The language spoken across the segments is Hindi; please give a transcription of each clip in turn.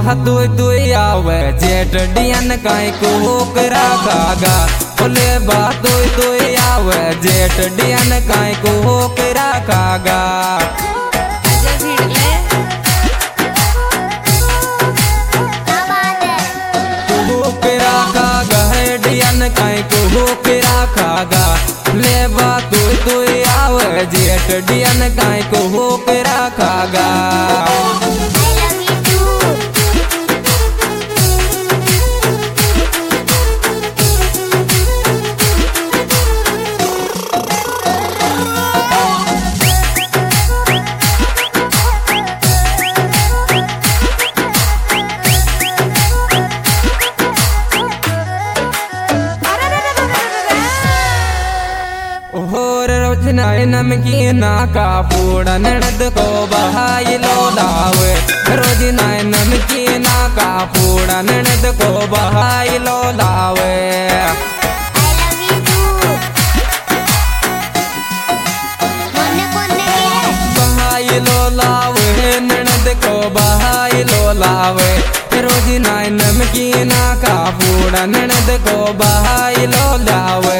दुई दुई आवे जेठ डियन काई को होकरा खागा बोले बात दुई दुई आवे जेठ डियन काई को होकरा खागा काई को होकरा खागा ले बात दुई दुई आवे जेठ डियन काई को होकरा खागा नमकीना का पूड़ा ननद को बहाई लो लावे रोज नाय नमकीना का पूड़ा ननद को बहाई लो लावे बहाई लो लावे ननद को बहाई लो लावे रोज नाय नमकीना का पूड़ा ननद को बहाई लो लावे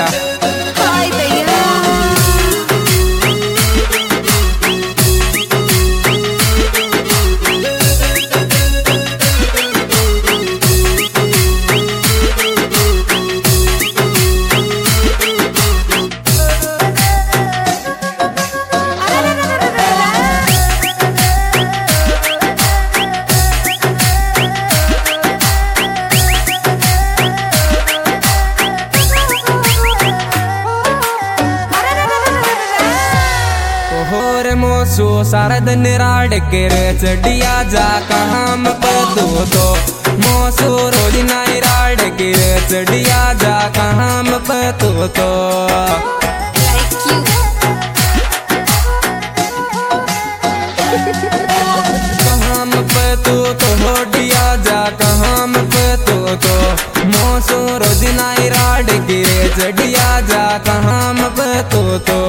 मोसो सारा दिन राड के चढ़िया जा काम पतो तो मोसो रोज नाई राड के चढ़िया जा काम पतो तो काम पतो तो होडिया जा काम पतो तो मोसो रोज नाई राड के चढ़िया जा काम पतो तो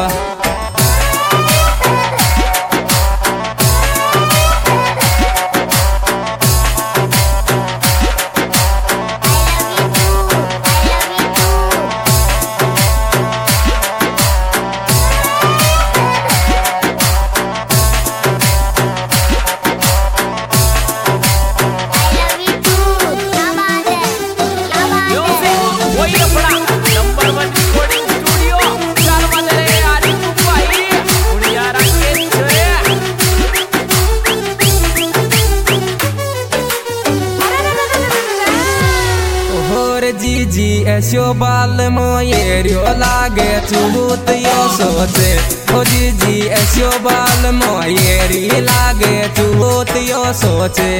जी ऐसो बाल मोयरियो लागे चूत यो सोचे ओ जी ऐसो बाल मोयरी लागे चूत यो सोचे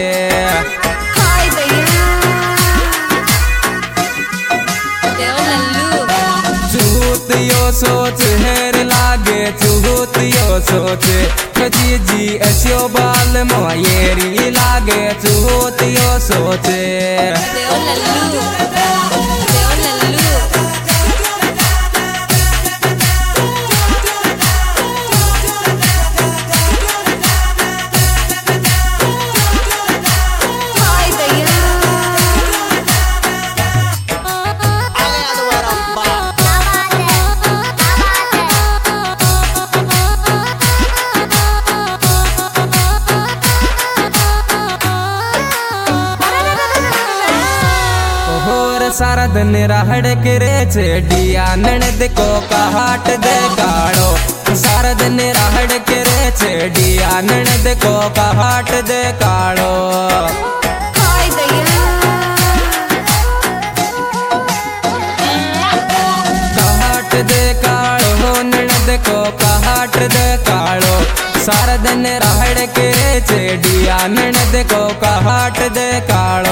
चूत यो सोच हेर लागे चूत यो सोचे जी ऐसो बाल मोयरी लागे चूत यो सोचे सारा दिन राहड़ के रेचे डिया ननद को काट दे काड़ो सारा दिन राहड़ के रेचे डिया ननद को काट दे काड़ो काट दे काड़ो ननद को काट दे काड़ो सारा दिन राहड़ के रेचे डिया ननद को काट दे काड़ो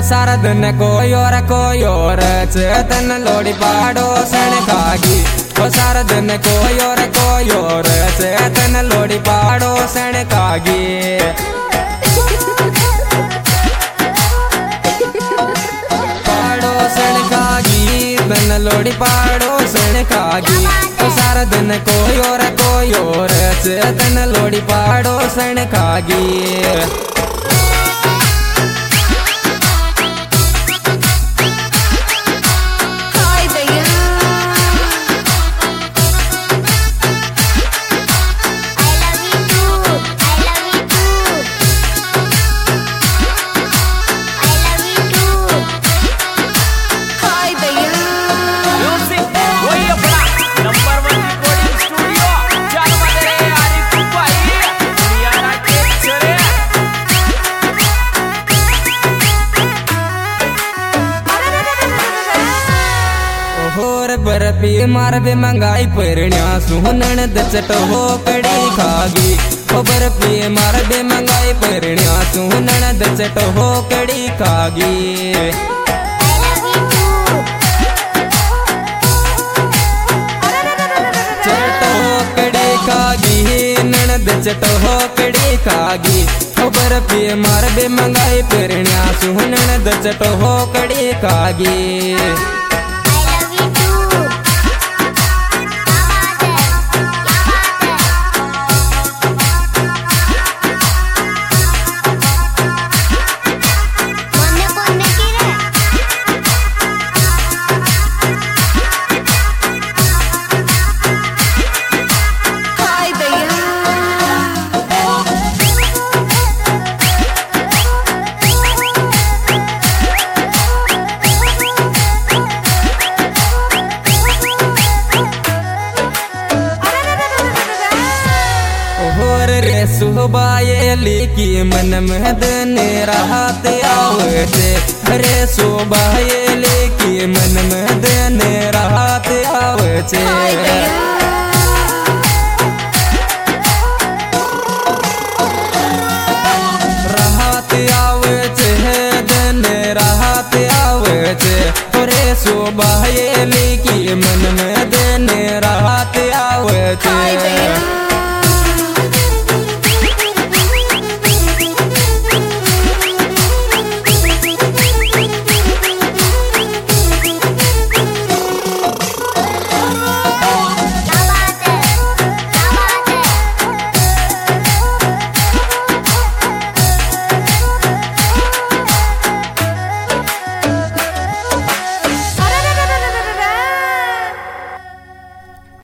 सारा दिन कोई और चेतन लोड़ी पाड़ो सण खागी। ओ सारा दिन कोई और चेतन लोड़ी पाड़ो सण खागी। तन लोड़ी पाड़ो सण खागी। तो सारा दिन कोई और चेतन लोड़ी पाड़ो सण खागी। बर्फी मार बे मंगाई परण्या सुनन दचट हो कड़ी खागी। ओ बर्फी मार बे मंगाई परण्या सुनन दचट हो कड़ी खागी। चट हो कड़ी खागी ननद चट हो कड़ी खागी। ओ बर्फी मार बे मंगाई परण्या सुनन दचट हो कड़ी खागी। सुबायली की मन में दिन राहत आवचे। रे सुबायली की मन में दिन राहत आवचे। राहत आवचे दिन राहत आवचे। रे सुबायली की मन में